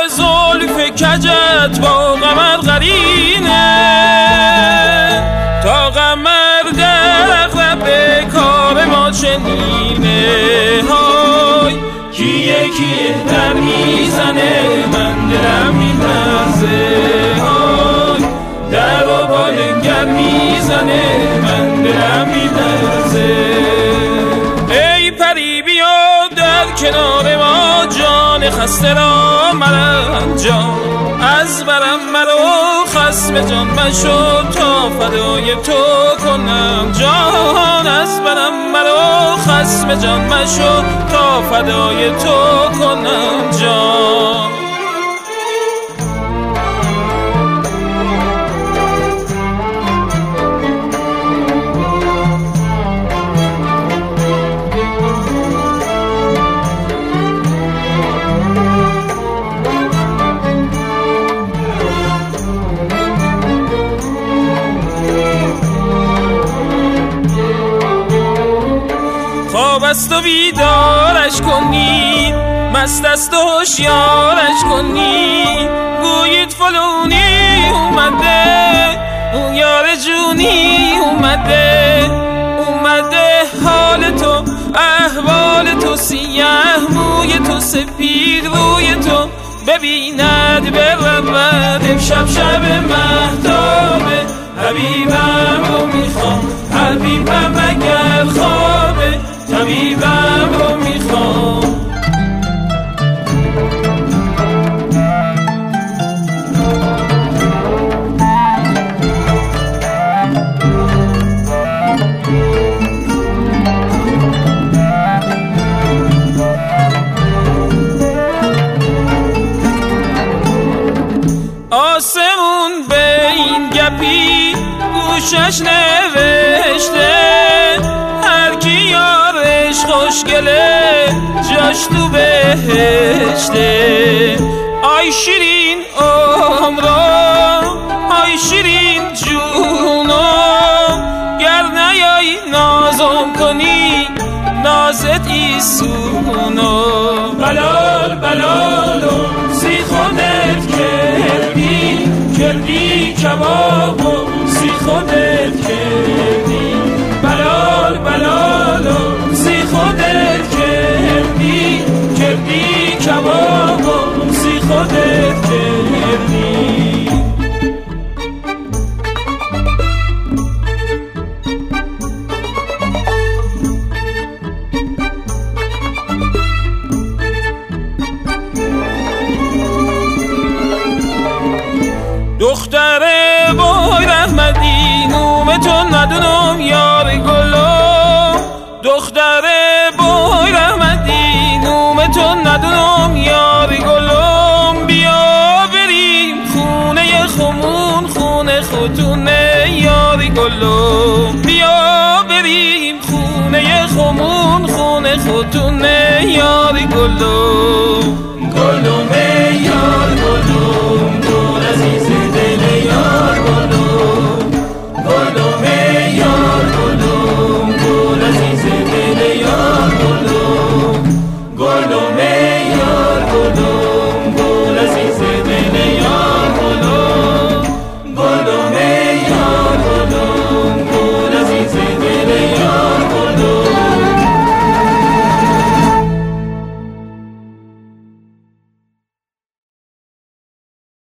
زلف کجت با قمر قرینه، تا قمر در به کار ما چنینه. های کیه کیه در میزنه من دلم میلرزه، های در و بالنگر میزنه من دلم میلرزه. ای پری بیا در کنار ما، جان خسته را مرنجان از برم مرو، خصم جان مشو تا فدای تو کنم جان. از برم مرو خصم جان مشو تا فدای تو کنم جان. خواب است و بیدارش کنید، مست است و هوشیارش کنید. گویید فلونی اومده، اون یار جونی اومده. اومده حال تو احوال تو، سیاه موی تو سپید روی تو ببیند برود. امشب شب مهتابه، حبیبم رو میخوام، حبیبم اگر خوابه طبیبم رو میخوام. آسمون به این گپی گوشش نوشته، هر کی یارش خوشگله جاش تو بهشته. آی شیرین عمرم، آی شیرین جونم، گر نیایی نازم کنی نازت ایسونو. بلال بلالو سی خودت کردی، کردی کبابو سی خودت کردی. بلال بلالو سی خودت کردی، کردی کبابو سی خودت کردی. دختر بای رحمتی نوم تو ندونم یار گلم. دختر بای رحمتی نوم تو ندونم یار گلم. بیا بریم خونه خمون، خونه خودونه یار گلم. بیا بریم خونه خمون، خونه خودونه یار گلم.